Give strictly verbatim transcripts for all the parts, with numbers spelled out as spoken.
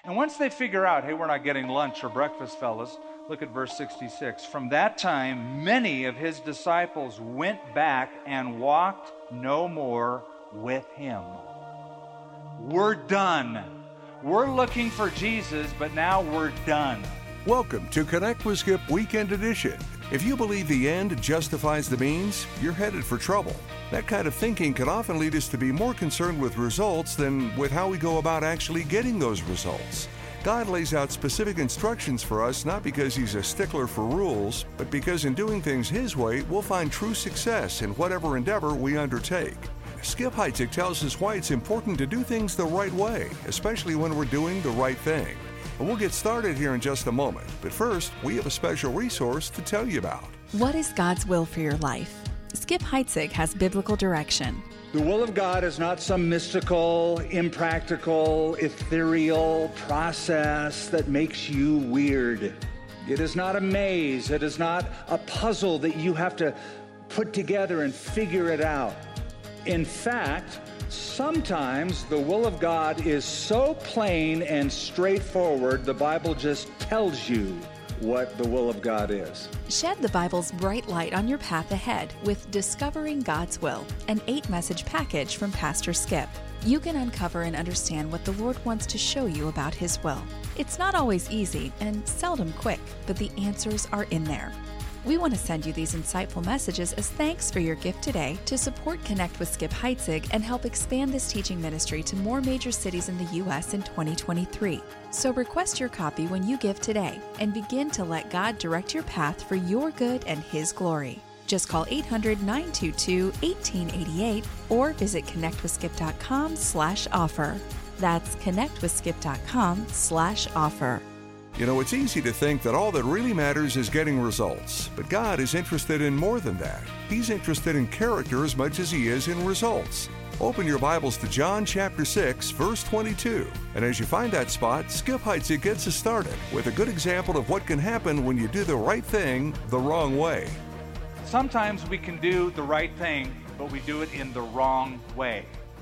And once they figure out, hey, we're not getting lunch or breakfast, fellas, look at verse sixty-six. From that time, many of his disciples went back and walked no more with him. We're done. We're looking for Jesus, but now we're done. Welcome to Connect with Skip Weekend Edition. If you believe the end justifies the means, you're headed for trouble. That kind of thinking can often lead us to be more concerned with results than with how we go about actually getting those results. God lays out specific instructions for us not because He's a stickler for rules, but because in doing things His way, we'll find true success in whatever endeavor we undertake. Skip Heitzig tells us why it's important to do things the right way, especially when we're doing the right thing. And we'll get started here in just a moment. But first, we have a special resource to tell you about. What is God's will for your life? Skip Heitzig has biblical direction. The will of God is not some mystical, impractical, ethereal process that makes you weird. It is not a maze. It is not a puzzle that you have to put together and figure it out. In fact, sometimes the will of God is so plain and straightforward, the Bible just tells you what the will of God is. Shed the Bible's bright light on your path ahead with Discovering God's Will, an eight-message package from Pastor Skip. You can uncover and understand what the Lord wants to show you about His will. It's not always easy and seldom quick, but the answers are in there. We want to send you these insightful messages as thanks for your gift today to support Connect with Skip Heitzig and help expand this teaching ministry to more major cities in the U S in twenty twenty-three. So request your copy when you give today and begin to let God direct your path for your good and His glory. Just call eight hundred, nine two two, one eight eight eight or visit connectwithskip.com slash offer. That's connectwithskip.com slash offer. You know, it's easy to think that all that really matters is getting results, but God is interested in more than that. He's interested in character as much as He is in results. Open your Bibles to John chapter six, verse twenty-two. And as you find that spot, Skip Heitzig gets us started with a good example of what can happen when you do the right thing the wrong way. Sometimes we can do the right thing, but we do it in the wrong way.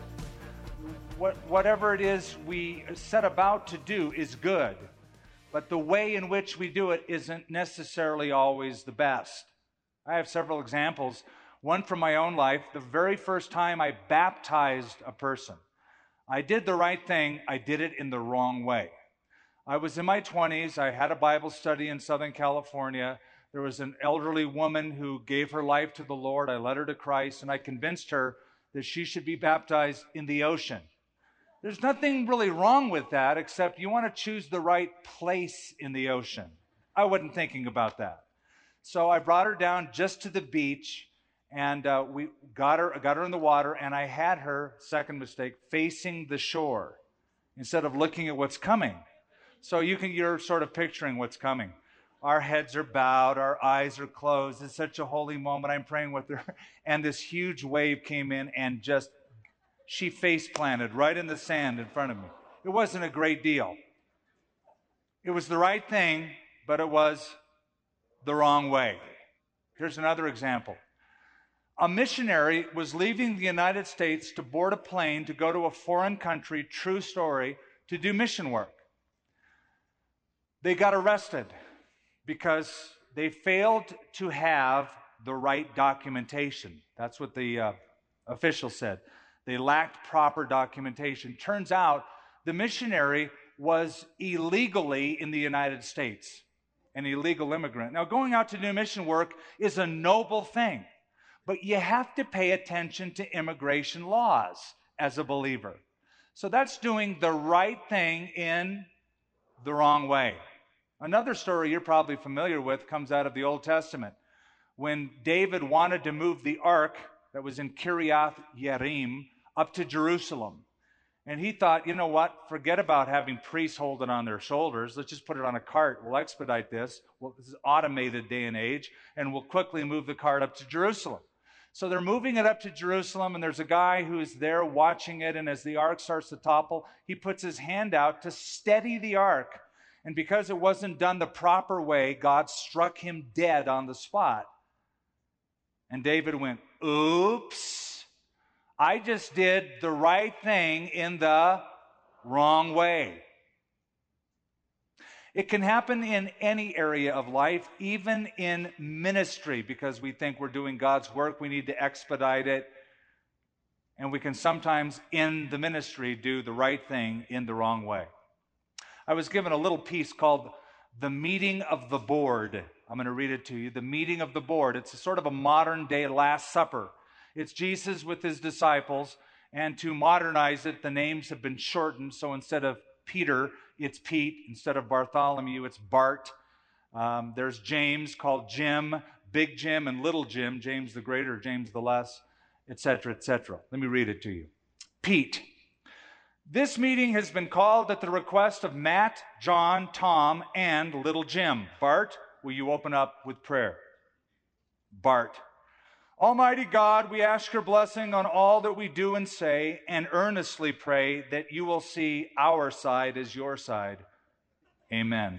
What, whatever it is we set about to do is good. But the way in which we do it isn't necessarily always the best. I have several examples. One from my own life. The very first time I baptized a person, I did the right thing. I did it in the wrong way. I was in my twenties. I had a Bible study in Southern California. There was an elderly woman who gave her life to the Lord. I led her to Christ, and I convinced her that she should be baptized in the ocean. There's nothing really wrong with that, except you want to choose the right place in the ocean. I wasn't thinking about that. So I brought her down just to the beach, and uh, we got her, got her in the water, and I had her, second mistake, facing the shore instead of looking at what's coming. So you can, you're sort of picturing what's coming. Our heads are bowed, our eyes are closed. It's such a holy moment. I'm praying with her, and this huge wave came in and just she face planted right in the sand in front of me. It wasn't a great deal. It was the right thing, but it was the wrong way. Here's another example. A missionary was leaving the United States to board a plane to go to a foreign country, true story, to do mission work. They got arrested because they failed to have the right documentation. That's what the uh, official said. They lacked proper documentation. Turns out the missionary was illegally in the United States, an illegal immigrant. Now, going out to do mission work is a noble thing, but you have to pay attention to immigration laws as a believer. So that's doing the right thing in the wrong way. Another story you're probably familiar with comes out of the Old Testament. When David wanted to move the ark that was in Kiriath Yearim up to Jerusalem. And he thought, you know what, forget about having priests hold it on their shoulders. Let's just put it on a cart. We'll expedite this. Well, this is automated day and age, and we'll quickly move the cart up to Jerusalem. So they're moving it up to Jerusalem, and there's a guy who's there watching it, and as the ark starts to topple, he puts his hand out to steady the ark. And because it wasn't done the proper way, God struck him dead on the spot. And David went, oops. I just did the right thing in the wrong way. It can happen in any area of life, even in ministry, because we think we're doing God's work, we need to expedite it. And we can sometimes, in the ministry, do the right thing in the wrong way. I was given a little piece called The Meeting of the Board. I'm going to read it to you. The Meeting of the Board. It's a sort of a modern-day Last Supper. It's Jesus with his disciples, and to modernize it, the names have been shortened, so instead of Peter, it's Pete. Instead of Bartholomew, it's Bart. Um, there's James, called Jim, Big Jim, and Little Jim, James the Greater, James the Less, et cetera, et cetera. Let me read it to you. Pete. This meeting has been called at the request of Matt, John, Tom, and Little Jim. Bart, will you open up with prayer? Bart. Almighty God, we ask your blessing on all that we do and say, and earnestly pray that you will see our side as your side. Amen.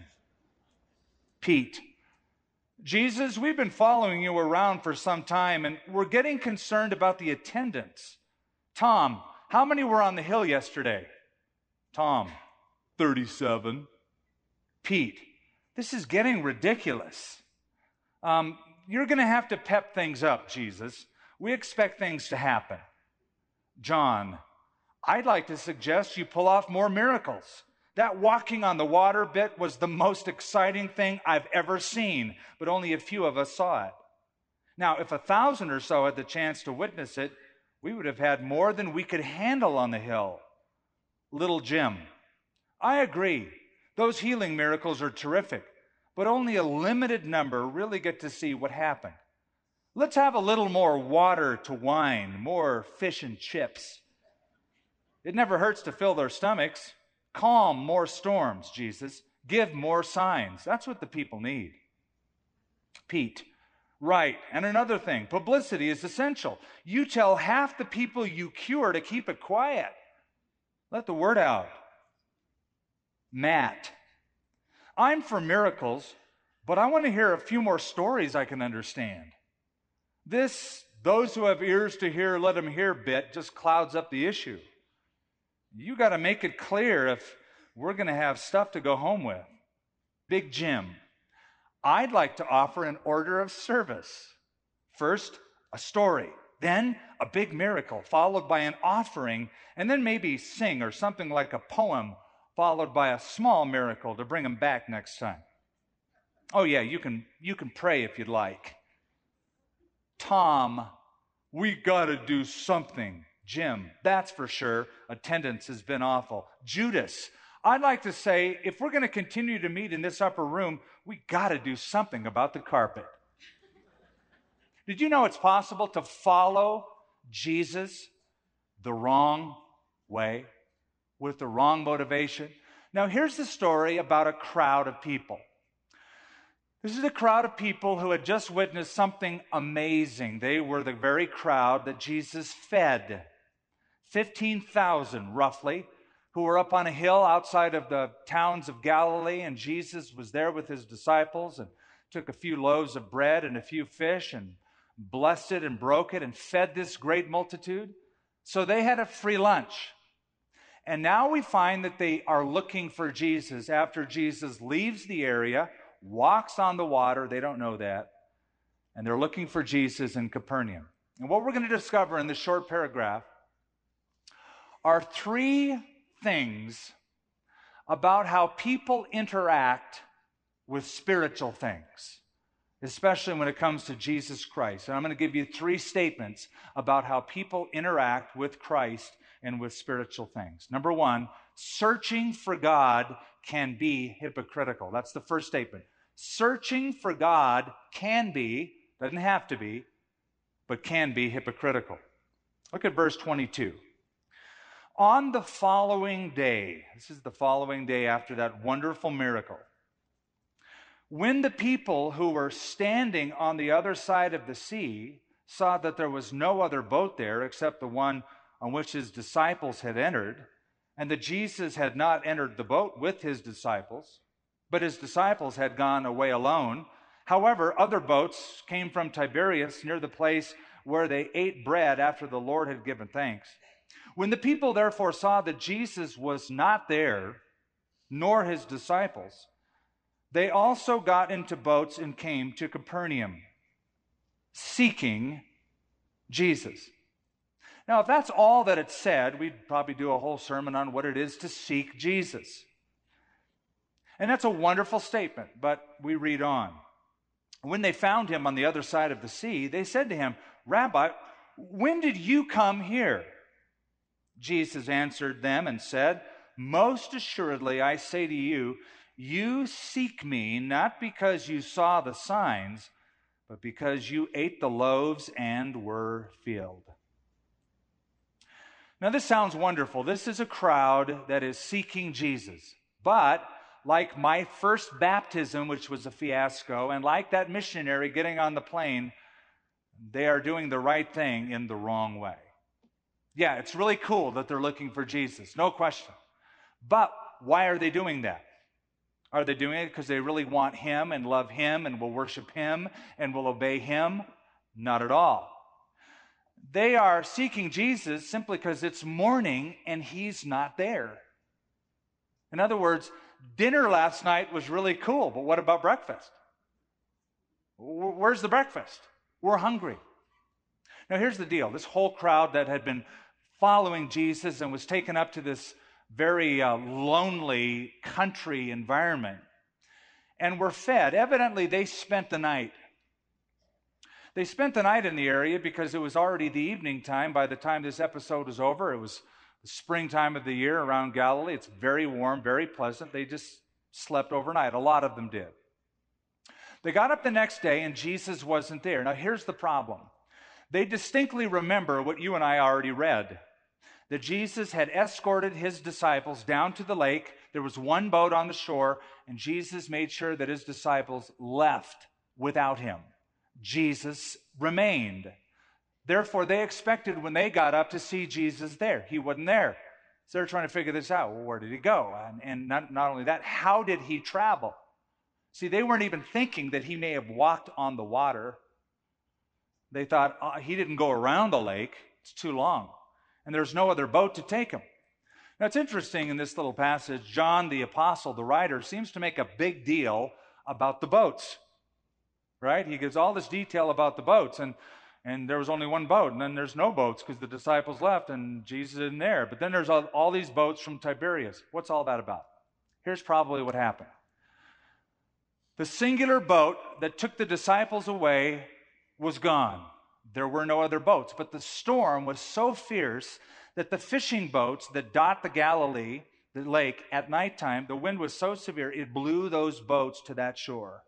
Pete. Jesus, we've been following you around for some time, and we're getting concerned about the attendance. Tom, how many were on the hill yesterday? Tom, thirty-seven. Pete, this is getting ridiculous. Um, you're going to have to pep things up, Jesus. We expect things to happen. John, I'd like to suggest you pull off more miracles. That walking on the water bit was the most exciting thing I've ever seen, but only a few of us saw it. Now, if a thousand or so had the chance to witness it, we would have had more than we could handle on the hill. Little Jim, I agree. Those healing miracles are terrific, but only a limited number really get to see what happened. Let's have a little more water to wine, more fish and chips. It never hurts to fill their stomachs. Calm more storms, Jesus. Give more signs. That's what the people need. Pete, right. And another thing, publicity is essential. You tell half the people you cure to keep it quiet. Let the word out. Matt, I'm for miracles, but I want to hear a few more stories I can understand. This, those who have ears to hear, let them hear bit just clouds up the issue. You got to make it clear if we're going to have stuff to go home with. Big Jim, I'd like to offer an order of service. First, a story, then a big miracle, followed by an offering, and then maybe sing or something like a poem, followed by a small miracle to bring them back next time. Oh yeah, you can, you can pray if you'd like. Tom, we got to do something. Jim, that's for sure. Attendance has been awful. Judas, I'd like to say, if we're going to continue to meet in this upper room, we got to do something about the carpet. Did you know it's possible to follow Jesus the wrong way, with the wrong motivation? Now, here's the story about a crowd of people. This is a crowd of people who had just witnessed something amazing. They were the very crowd that Jesus fed. fifteen thousand, roughly, who were up on a hill outside of the towns of Galilee, and Jesus was there with his disciples and took a few loaves of bread and a few fish and blessed it and broke it and fed this great multitude. So they had a free lunch. And now we find that they are looking for Jesus after Jesus leaves the area, walks on the water. They don't know that. And they're looking for Jesus in Capernaum. And what we're going to discover in this short paragraph are three things about how people interact with spiritual things, especially when it comes to Jesus Christ. And I'm going to give you three statements about how people interact with Christ and with spiritual things. Number one, searching for God can be hypocritical. That's the first statement. Searching for God can be, doesn't have to be, but can be hypocritical. Look at verse twenty-two. On the following day, this is the following day after that wonderful miracle, when the people who were standing on the other side of the sea saw that there was no other boat there except the one on which his disciples had entered, and that Jesus had not entered the boat with his disciples, but his disciples had gone away alone. However, other boats came from Tiberias near the place where they ate bread after the Lord had given thanks. When the people therefore saw that Jesus was not there, nor his disciples, They also got into boats and came to Capernaum, seeking Jesus. Now, if that's all that it said, we'd probably do a whole sermon on what it is to seek Jesus. And that's a wonderful statement, but we read on. When they found him on the other side of the sea, they said to him, "Rabbi, when did you come here?" Jesus answered them and said, "Most assuredly, I say to you, you seek me not because you saw the signs, but because you ate the loaves and were filled." Now, this sounds wonderful. This is a crowd that is seeking Jesus. But like my first baptism, which was a fiasco, and like that missionary getting on the plane, they are doing the right thing in the wrong way. Yeah, it's really cool that they're looking for Jesus, no question. But why are they doing that? Are they doing it because they really want him and love him and will worship him and will obey him? Not at all. They are seeking Jesus simply because it's morning and he's not there. In other words, dinner last night was really cool, but what about breakfast? Where's the breakfast? We're hungry. Now, here's the deal. This whole crowd that had been following Jesus and was taken up to this very uh, lonely country environment and were fed. Evidently, they spent the night. They spent the night in the area because it was already the evening time. By the time this episode was over, it was the springtime of the year around Galilee. It's very warm, very pleasant. They just slept overnight. A lot of them did. They got up the next day and Jesus wasn't there. Now, here's the problem. They distinctly remember what you and I already read, that Jesus had escorted his disciples down to the lake. There was one boat on the shore, and Jesus made sure that his disciples left without him. Jesus remained. Therefore, they expected when they got up to see Jesus there. He wasn't there. So they're trying to figure this out. Well, where did he go? And, and not, not only that, how did he travel? See, they weren't even thinking that he may have walked on the water. They thought, oh, he didn't go around the lake. It's too long. And there's no other boat to take him. Now, it's interesting in this little passage, John the apostle, the writer, seems to make a big deal about the boats. Right? He gives all this detail about the boats, and, and there was only one boat, and then there's no boats because the disciples left and Jesus isn't there. But then there's all, all these boats from Tiberias. What's all that about? Here's probably what happened. The singular boat that took the disciples away was gone. There were no other boats, but the storm was so fierce that the fishing boats that dot the Galilee, the lake, at nighttime, the wind was so severe, it blew those boats to that shore.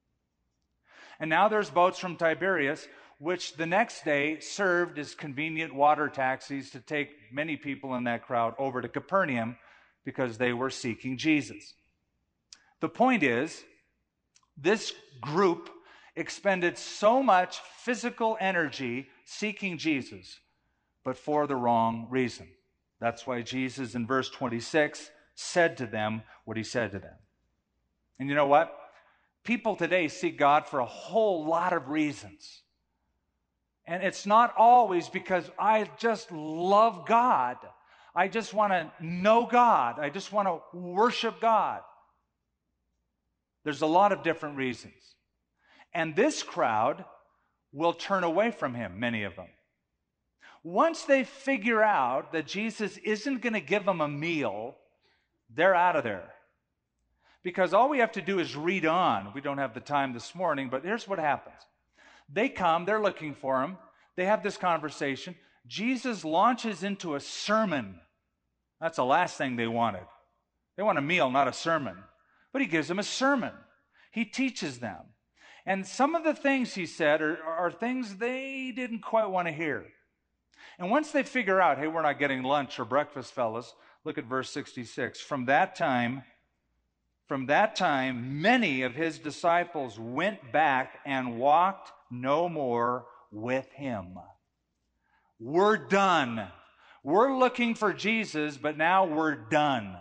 And now there's boats from Tiberias, which the next day served as convenient water taxis to take many people in that crowd over to Capernaum because they were seeking Jesus. The point is, this group expended so much physical energy seeking Jesus, but for the wrong reason. That's why Jesus in verse twenty-six said to them what he said to them. And you know what? People today seek God for a whole lot of reasons. And it's not always because I just love God. I just want to know God. I just want to worship God. There's a lot of different reasons. And this crowd will turn away from him, many of them. Once they figure out that Jesus isn't going to give them a meal, they're out of there. Because all we have to do is read on. We don't have the time this morning, but here's what happens. They come, they're looking for him. They have this conversation. Jesus launches into a sermon. That's the last thing they wanted. They want a meal, not a sermon. But he gives them a sermon. He teaches them. And some of the things he said are, are things they didn't quite want to hear. And once they figure out, hey, we're not getting lunch or breakfast, fellas, look at verse sixty-six. From that time, From that time, many of his disciples went back and walked no more with him. We're done. We're looking for Jesus, but now we're done.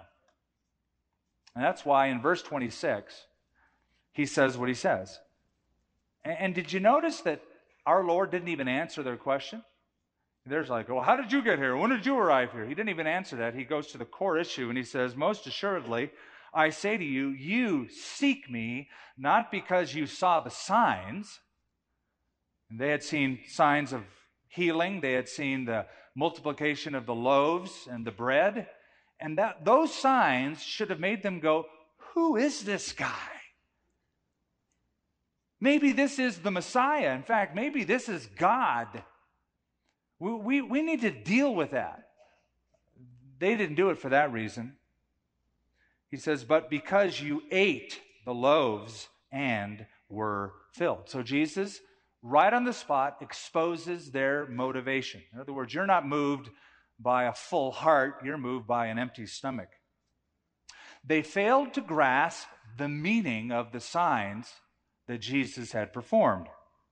And that's why in verse twenty-six, he says what he says. And did you notice that our Lord didn't even answer their question? There's like, well, how did you get here? When did you arrive here? He didn't even answer that. He goes to the core issue and he says, most assuredly, I say to you, you seek me not because you saw the signs. And they had seen signs of healing. They had seen the multiplication of the loaves and the bread. And that those signs should have made them go, who is this guy? Maybe this is the Messiah. In fact, maybe this is God. We, we, we need to deal with that. They didn't do it for that reason. He says, but because you ate the loaves and were filled. So Jesus, right on the spot, exposes their motivation. In other words, you're not moved by a full heart, you're moved by an empty stomach. They failed to grasp the meaning of the signs that Jesus had performed.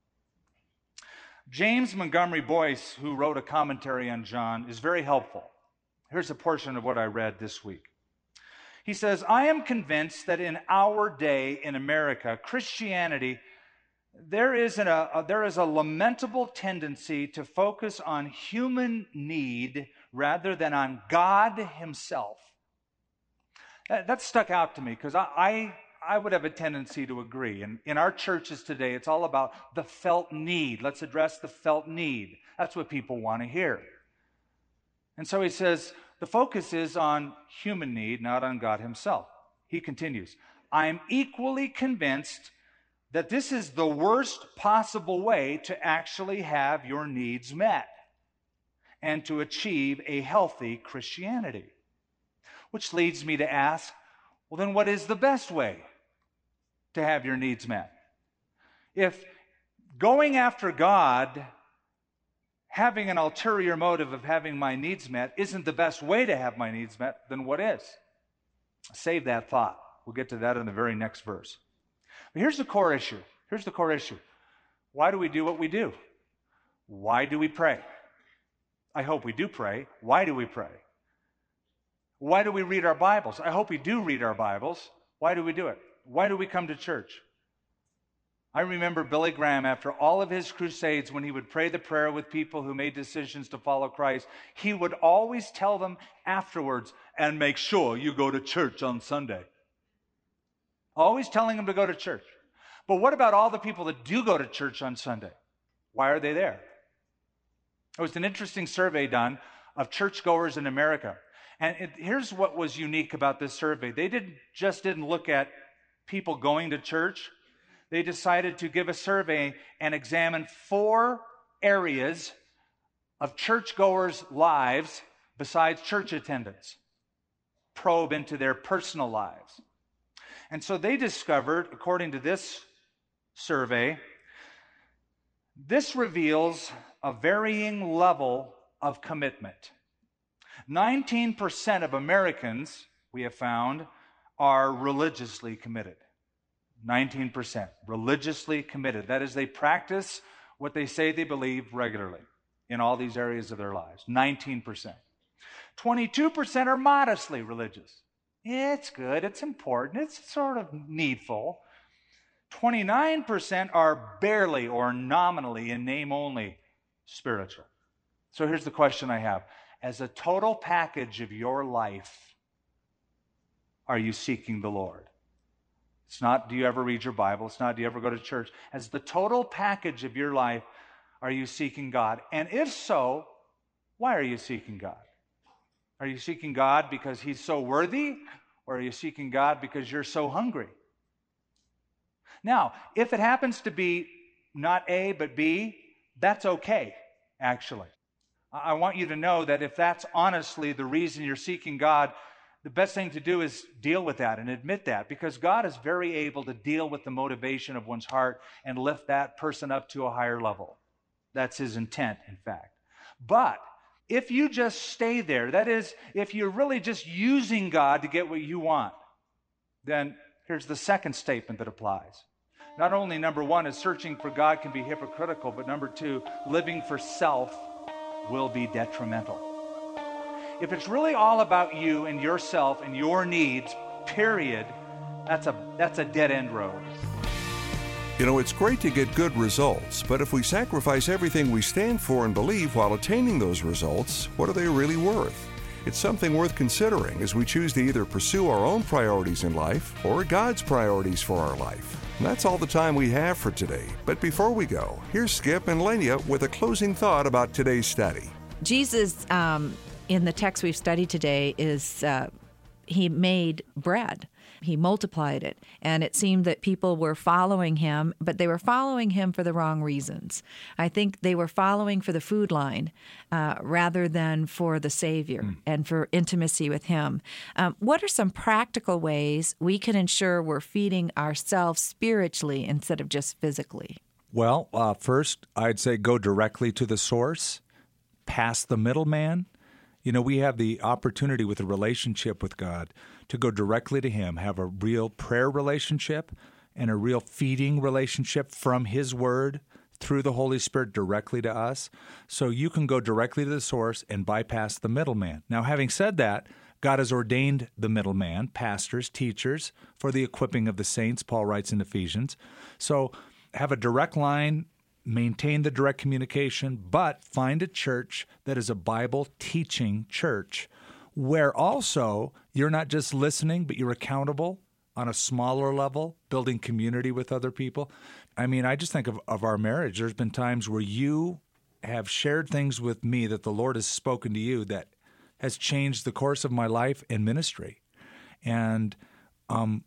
James Montgomery Boyce, who wrote a commentary on John, is very helpful. Here's a portion of what I read this week. He says, I am convinced that in our day in America, Christianity, there is, an, a, there is a lamentable tendency to focus on human need rather than on God himself. That, that stuck out to me because I, I, I would have a tendency to agree. And in our churches today, it's all about the felt need. Let's address the felt need. That's what people want to hear. And so he says, the focus is on human need, not on God himself. He continues, I am equally convinced that this is the worst possible way to actually have your needs met and to achieve a healthy Christianity. Which leads me to ask, well, then what is the best way to have your needs met? If going after God, having an ulterior motive of having my needs met, isn't the best way to have my needs met, then what is? Save that thought. We'll get to that in the very next verse. But here's the core issue. Here's the core issue. Why do we do what we do? Why do we pray? I hope we do pray. Why do we pray? Why do we read our Bibles? I hope we do read our Bibles. Why do we do it? Why do we come to church? I remember Billy Graham, after all of his crusades, when he would pray the prayer with people who made decisions to follow Christ, he would always tell them afterwards, and make sure you go to church on Sunday. Always telling them to go to church. But what about all the people that do go to church on Sunday? Why are they there? There was an interesting survey done of churchgoers in America. And it, here's what was unique about this survey. They didn't just didn't look at people going to church. They decided to give a survey and examine four areas of churchgoers' lives besides church attendance. Probe into their personal lives. And so they discovered, according to this survey, this reveals a varying level of commitment. nineteen percent of Americans, we have found, are religiously committed. nineteen percent religiously committed. That is, they practice what they say they believe regularly in all these areas of their lives. nineteen percent. twenty-two percent are modestly religious. It's good, it's important, it's sort of needful. twenty-nine percent are barely or nominally, in name only, spiritual. So here's the question I have. As a total package of your life, are you seeking the Lord? It's not, do you ever read your Bible? It's not, do you ever go to church? As the total package of your life, are you seeking God? And if so, why are you seeking God? Are you seeking God because He's so worthy? Or are you seeking God because you're so hungry? Now, if it happens to be not A, but B, that's okay, actually. I want you to know that if that's honestly the reason you're seeking God, the best thing to do is deal with that and admit that, because God is very able to deal with the motivation of one's heart and lift that person up to a higher level. That's His intent, in fact. But if you just stay there, that is, if you're really just using God to get what you want, then here's the second statement that applies. Not only, number one, is searching for God can be hypocritical, but number two, living for self will be detrimental. If it's really all about you and yourself and your needs, period, that's a that's a dead-end road. You know, it's great to get good results, but if we sacrifice everything we stand for and believe while attaining those results, what are they really worth? It's something worth considering as we choose to either pursue our own priorities in life or God's priorities for our life. And that's all the time we have for today. But before we go, here's Skip and Lenya with a closing thought about today's study. Jesus, um, in the text we've studied today, is uh, he made bread. He multiplied it, and it seemed that people were following him, but they were following him for the wrong reasons. I think they were following for the food line uh, rather than for the Savior mm. and for intimacy with him. Um, what are some practical ways we can ensure we're feeding ourselves spiritually instead of just physically? Well, uh, first, I'd say go directly to the source, past the middleman. You know, we have the opportunity with a relationship with God to go directly to him, have a real prayer relationship and a real feeding relationship from his word through the Holy Spirit directly to us. So you can go directly to the source and bypass the middleman. Now, having said that, God has ordained the middleman, pastors, teachers, for the equipping of the saints, Paul writes in Ephesians. So have a direct line, maintain the direct communication, but find a church that is a Bible-teaching church where also you're not just listening, but you're accountable on a smaller level, building community with other people. I mean, I just think of, of our marriage. There's been times where you have shared things with me that the Lord has spoken to you that has changed the course of my life and ministry. And um,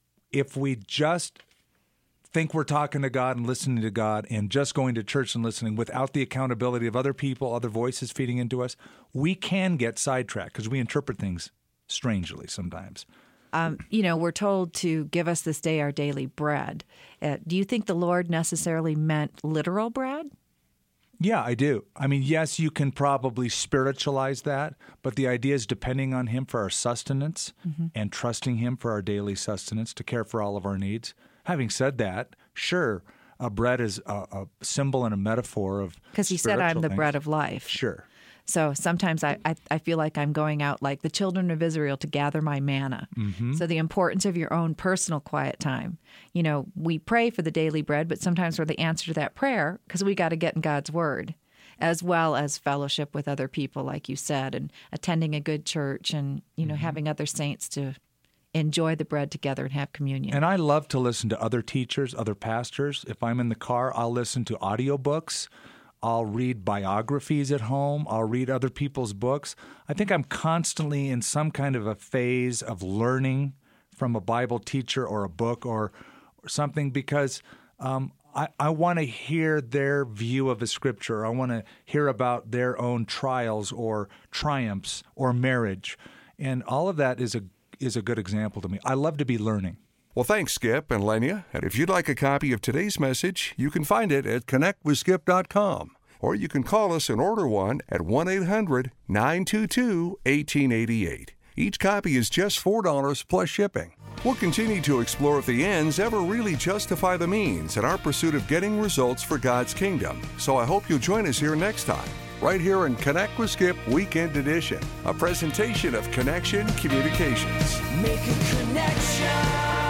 if we just think we're talking to God and listening to God and just going to church and listening without the accountability of other people, other voices feeding into us, we can get sidetracked because we interpret things strangely sometimes. Um, you know, we're told to give us this day our daily bread. Uh, do you think the Lord necessarily meant literal bread? Yeah, I do. I mean, yes, you can probably spiritualize that, but the idea is depending on him for our sustenance mm-hmm. and trusting him for our daily sustenance to care for all of our needs. Having said that, sure, a bread is a, a symbol and a metaphor of because he said, I'm the things. bread of life. Sure. So sometimes I, I, I feel like I'm going out like the children of Israel to gather my manna. Mm-hmm. So the importance of your own personal quiet time. You know, we pray for the daily bread, but sometimes we're the answer to that prayer because we got to get in God's word, as well as fellowship with other people, like you said, and attending a good church and, you know, mm-hmm. having other saints to enjoy the bread together and have communion. And I love to listen to other teachers, other pastors. If I'm in the car, I'll listen to audiobooks. I'll read biographies at home. I'll read other people's books. I think I'm constantly in some kind of a phase of learning from a Bible teacher or a book or, or something because um, I, I want to hear their view of a scripture. I want to hear about their own trials or triumphs or marriage. And all of that is a is a good example to me. I love to be learning. Well, thanks, Skip and Lenya. And if you'd like a copy of today's message, you can find it at connect with skip dot com. Or you can call us and order one at one eight hundred nine two two one eight eight eight. Each copy is just four dollars plus shipping. We'll continue to explore if the ends ever really justify the means in our pursuit of getting results for God's kingdom. So I hope you'll join us here next time, right here in Connect with Skip Weekend Edition, a presentation of Connection Communications. Make a connection.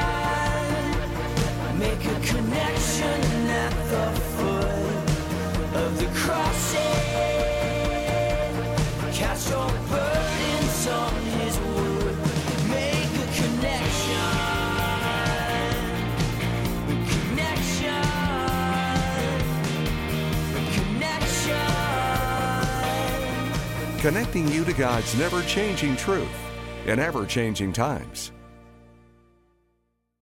Make a connection at the foot of the cross. Cast your burdens on his wood. Make a connection. Connection. Connection. Connecting you to God's never-changing truth in ever-changing times.